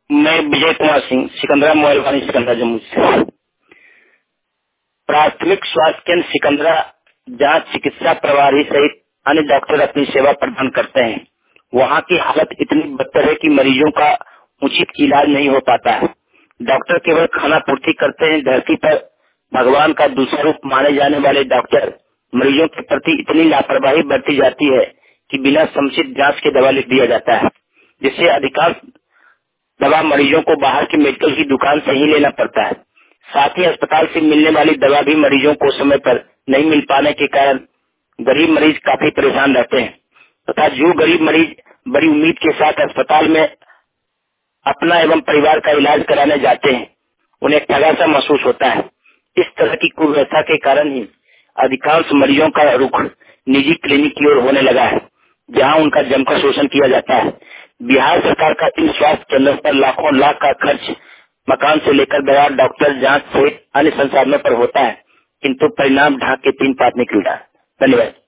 मैं विजय कुमार सिंह, सिकंदरा मोबाइल वाणी, सिकंदरा जम्मू से। प्राथमिक स्वास्थ्य केंद्र सिकंदरा जहां चिकित्सा प्रभारी सहित अन्य डॉक्टर अपनी सेवा प्रदान करते हैं, वहां की हालत इतनी बदतर है कि मरीजों का उचित इलाज नहीं हो पाता है। डॉक्टर केवल खाना पूर्ति करते हैं। धरती पर भगवान का दूसरा रूप माने जाने वाले डॉक्टर मरीजों के प्रति इतनी लापरवाही बरती जाती है कि बिना समुचित जांच के दवा लिख दिया जाता है, जिससे अधिकांश दवा मरीजों को बाहर की मेडिकल की दुकान से ही लेना पड़ता है। साथ ही अस्पताल से मिलने वाली दवा भी मरीजों को समय पर नहीं मिल पाने के कारण गरीब मरीज काफी परेशान रहते हैं तथा जो गरीब मरीज बड़ी उम्मीद के साथ अस्पताल में अपना एवं परिवार का इलाज कराने जाते हैं, उन्हें ठगा सा महसूस होता है। इस तरह की कुव्यवस्था के कारण ही अधिकांश मरीजों का रुख निजी क्लिनिक की ओर होने लगा है, जहां उनका जमकर शोषण किया जाता है। बिहार सरकार का इन स्वास्थ्य केंद्रों पर लाखों लाख का खर्च मकान से लेकर दवा, डॉक्टर, जांच सहित अन्य संसाधनों पर होता है, किंतु परिणाम ढाक के 3 पात निकलता है। धन्यवाद।